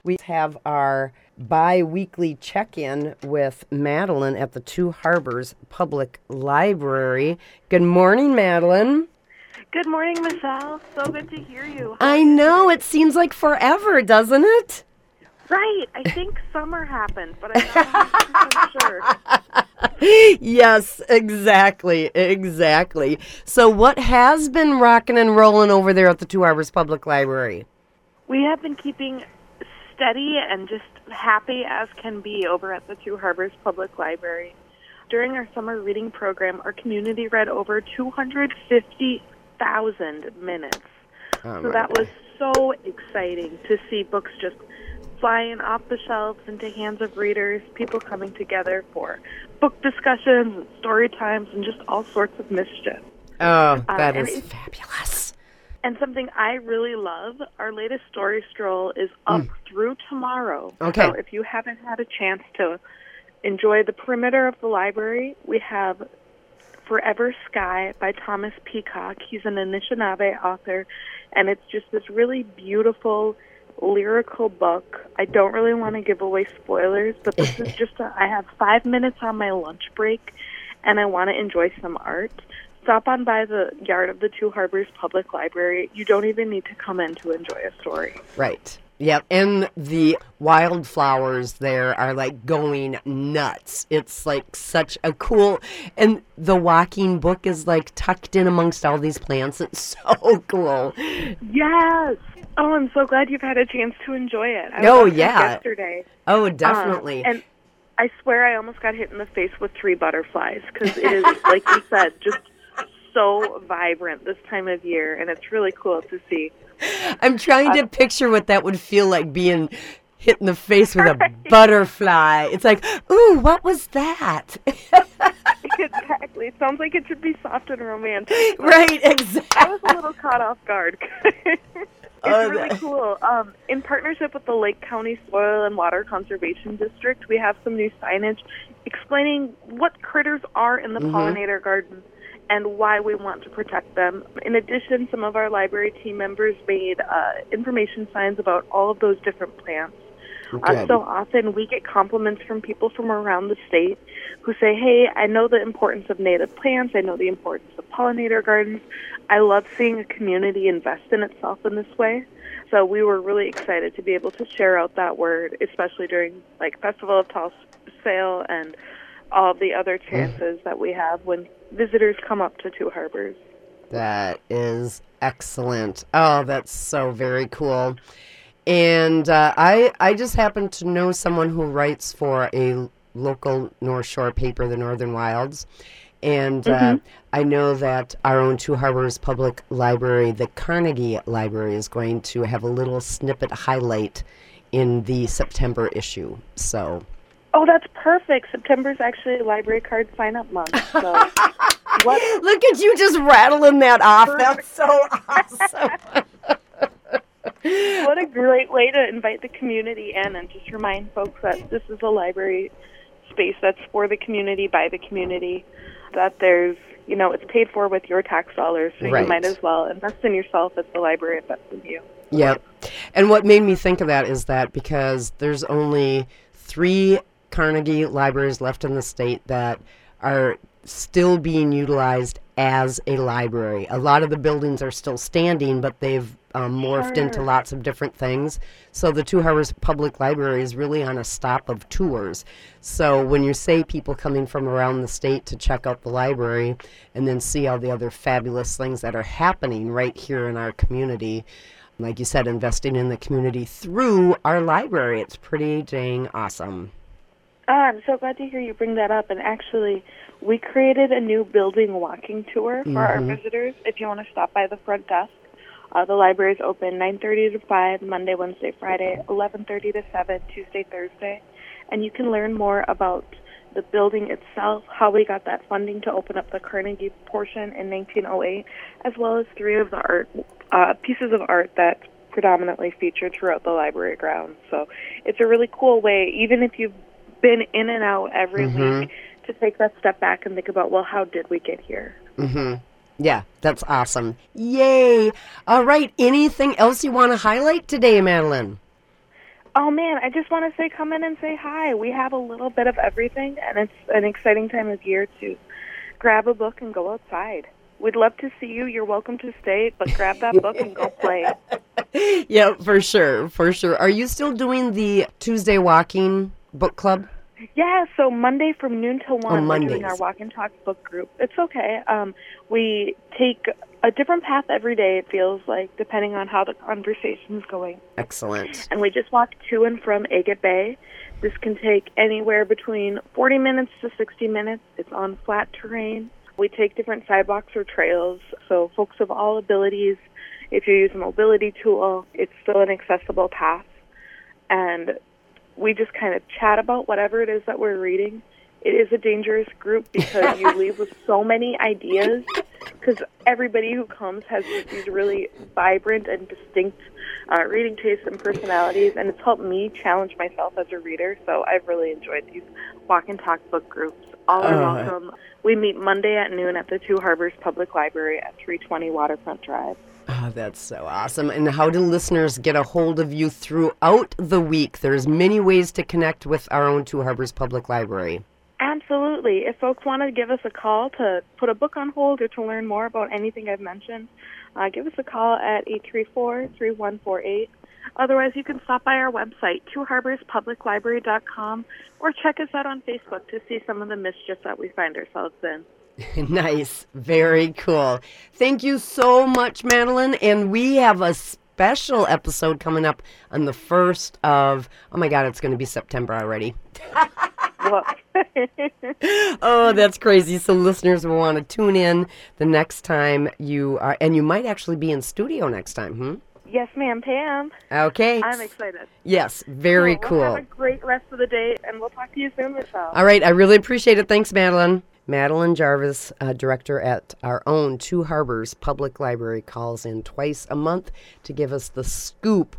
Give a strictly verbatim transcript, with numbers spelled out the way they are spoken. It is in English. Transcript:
We have our bi-weekly check-in with Madeline at the Two Harbors Public Library. Good morning, Madeline. Good morning, Michelle. So good to hear you. How I know. It seems like forever, doesn't it? Right. I think summer happened, but I'm not one hundred percent sure. Yes, exactly. Exactly. So what has been rocking and rolling over there at the Two Harbors Public Library? We have been keeping steady and just happy as can be over at the Two Harbors Public Library. During our summer reading program, our community read over two hundred fifty thousand minutes. Oh, so that was so exciting to see books just flying off the shelves into hands of readers, people coming together for book discussions and story times and just all sorts of mischief. Oh, that uh, is fabulous. And something I really love, our latest story stroll is up mm. through tomorrow. Okay. So if you haven't had a chance to enjoy the perimeter of the library, we have Forever Sky by Thomas Peacock. He's an Anishinaabe author, and it's just this really beautiful lyrical book. I don't really want to give away spoilers, but this is just a, I have five minutes on my lunch break, and I want to enjoy some art. Stop on by the yard of the Two Harbors Public Library. You don't even need to come in to enjoy a story. Right. Yep. And the wildflowers there are like going nuts. It's like such a cool, and the walking book is like tucked in amongst all these plants. It's so cool. Yes. Oh, I'm so glad you've had a chance to enjoy it. I oh, was yeah. Yesterday. Oh, definitely. Um, and I swear I almost got hit in the face with three butterflies because it is, like you said, just so vibrant this time of year, and it's really cool to see. I'm trying uh, to picture what that would feel like, being hit in the face with right. a butterfly. It's like, ooh, what was that? Exactly. It sounds like it should be soft and romantic. Right, exactly. I was a little caught off guard. It's oh, really that... cool. Um, in partnership with the Lake County Soil and Water Conservation District, we have some new signage explaining what critters are in the mm-hmm. pollinator garden and why we want to protect them. In addition, some of our library team members made uh, information signs about all of those different plants. Uh, so often we get compliments from people from around the state who say, hey, I know the importance of native plants. I know the importance of pollinator gardens. I love seeing a community invest in itself in this way. So we were really excited to be able to share out that word, especially during like Festival of Tall Sail and all of the other chances mm. that we have when visitors come up to Two Harbors. That is excellent. Oh, that's so very cool. And uh, I I just happen to know someone who writes for a local North Shore paper, the Northern Wilds. And mm-hmm. uh, I know that our own Two Harbors Public Library, the Carnegie Library, is going to have a little snippet highlight in the September issue. So. Oh, that's perfect. September's actually library card sign-up month. So what? Look at you just rattling that off. Perfect. That's so awesome. What a great way to invite the community in and just remind folks that this is a library space that's for the community, by the community, that there's, you know, it's paid for with your tax dollars, so right. you might as well invest in yourself as the library invests in you. Yep. And what made me think of that is that because there's only three Carnegie libraries left in the state that are still being utilized as a library. A lot of the buildings are still standing, but they've um, morphed sure. into lots of different things. So the Two Harbors Public Library is really on a stop of tours. So when you say people coming from around the state to check out the library and then see all the other fabulous things that are happening right here in our community, like you said, investing in the community through our library, it's pretty dang awesome. Oh, I'm so glad to hear you bring that up. And actually, we created a new building walking tour for mm-hmm. our visitors. If you want to stop by the front desk, uh, the library is open nine thirty to five, Monday, Wednesday, Friday, eleven thirty to seven, Tuesday, Thursday. And you can learn more about the building itself, how we got that funding to open up the Carnegie portion in nineteen oh eight, as well as three of the art uh, pieces of art that predominantly featured throughout the library grounds. So it's a really cool way, even if you've been in and out every mm-hmm. week, to take that step back and think about, well, how did we get here? Mm-hmm. Yeah, that's awesome. Yay! All right, anything else you want to highlight today, Madeline? Oh, man, I just want to say come in and say hi. We have a little bit of everything, and it's an exciting time of year to grab a book and go outside. We'd love to see you. You're welcome to stay, but grab that book and go play. Yeah, for sure, for sure. Are you still doing the Tuesday Walking book club? Yeah, so Monday from noon till one, On we're doing Mondays. our Walk and Talk book group. It's okay. Um, we take a different path every day, it feels like, depending on how the conversation's going. Excellent. And we just walk to and from Agate Bay. This can take anywhere between forty minutes to sixty minutes. It's on flat terrain. We take different sidewalks or trails, so folks of all abilities, if you use a mobility tool, it's still an accessible path. And we just kind of chat about whatever it is that we're reading. It is a dangerous group because you leave with so many ideas, because everybody who comes has these really vibrant and distinct uh, reading tastes and personalities, and it's helped me challenge myself as a reader, so I've really enjoyed these Walk and Talk book groups. All are Uh. welcome. We meet Monday at noon at the Two Harbors Public Library at three twenty Waterfront Drive. Oh, that's so awesome. And how do listeners get a hold of you throughout the week? There's many ways to connect with our own Two Harbors Public Library. Absolutely. If folks want to give us a call to put a book on hold or to learn more about anything I've mentioned, uh, give us a call at eight three four, three one four eight. Otherwise, you can stop by our website, two harbors public library dot com, or check us out on Facebook to see some of the mischief that we find ourselves in. Nice. Very cool. Thank you so much, Madeline. And we have a special episode coming up on the first of, oh my God, it's going to be September already. Well, Oh, that's crazy. So listeners will want to tune in the next time you are, and you might actually be in studio next time, hmm? yes, ma'am, Pam. Okay. I'm excited. Yes, very Well, cool. Have a great rest of the day, and we'll talk to you soon, Michelle. All right, I really appreciate it. Thanks, Madeline. Madeline Jarvis, uh, director at our own Two Harbors Public Library, calls in twice a month to give us the scoop